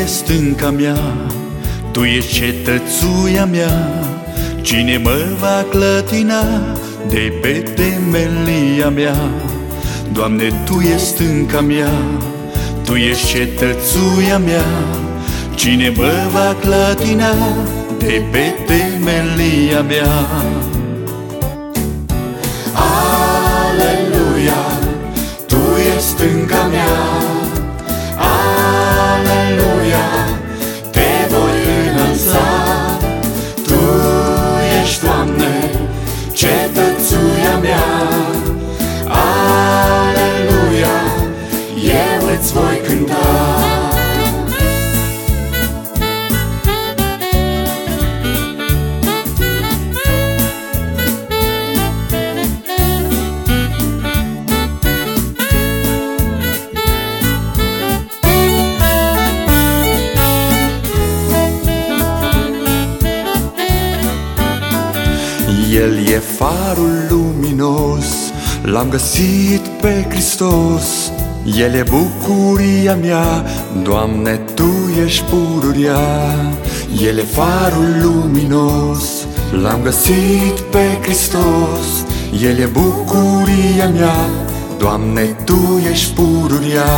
ești stânca mea, Tu ești cetățuia mea. Cine mă va clătina de pe temelia mea? Doamne, Tu ești stânca mea, Tu ești cetățuia mea. Cine mă va clătina de pe temelia mea? Aleluia, Tu ești stânca mea. Aleluia, Te voi înălța. Tu ești, Doamne, cetățuia mea. Aleluia, eu îți voi cânta. El e farul luminos, L-am găsit pe Hristos. El e bucuria mea, Doamne, Tu ești pururea. El e farul luminos, L-am găsit pe Hristos. El e bucuria mea, Doamne, Tu ești pururea.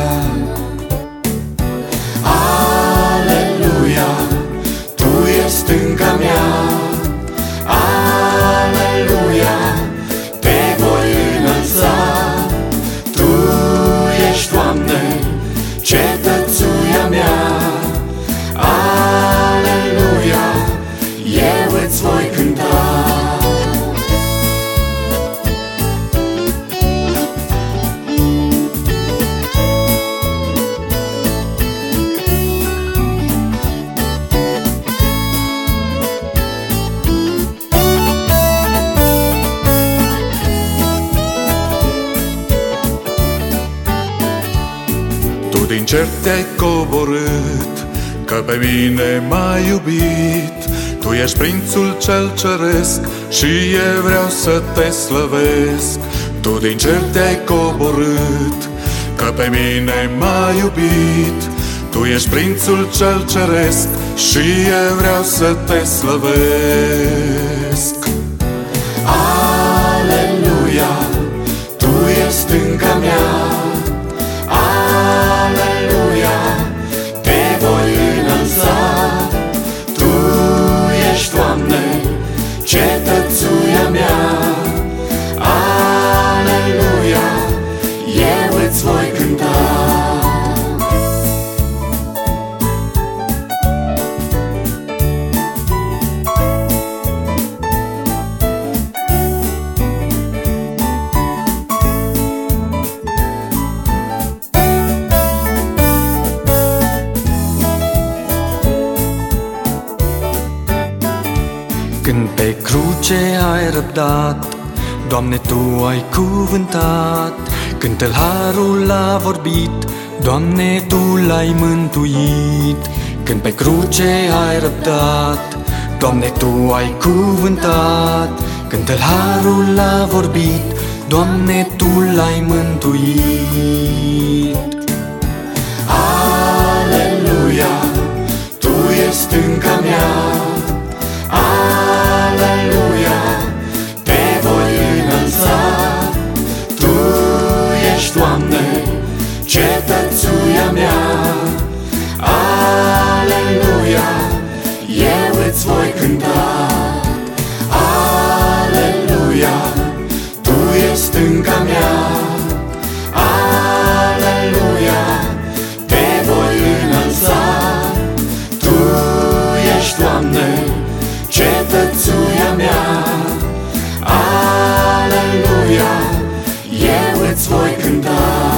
Aleluia, Tu ești stânca mea. Aleluia, Te voi înălța. Tu ești, Doamne, cetățuia mea. Aleluia, eu îți voi cânta. Din cer te-ai coborât, că pe mine m-ai iubit. Tu ești prințul cel ceresc și eu vreau să te slăvesc. Tu din cer te-ai coborât, că pe mine m-ai iubit. Tu ești prințul cel ceresc și eu vreau să te slăvesc. Aleluia, Tu ești stânca mea. Aleluia, Te voi înălța. Tu ești, Doamne, cetățuia mea. Aleluia, eu îți voi cânta. Când pe cruce ai răbdat, Doamne, Tu ai cuvântat. Când tâlharul a vorbit, Doamne, Tu l-ai mântuit. Când pe cruce ai răbdat, Doamne, Tu ai cuvântat. Când tâlharul a vorbit, Doamne, Tu l-ai mântuit. Aleluia, Tu ești stânca mea. Aleluia, Te voi înălța. Tu ești, Doamne, cetățuia mea. Aleluia, eu îți voi cânta. Aleluia, Tu ești stânca mea. Aleluia, Te voi înălța. Tu ești, Doamne, cetățuia mea. Aleluia, eu îți voi cânta.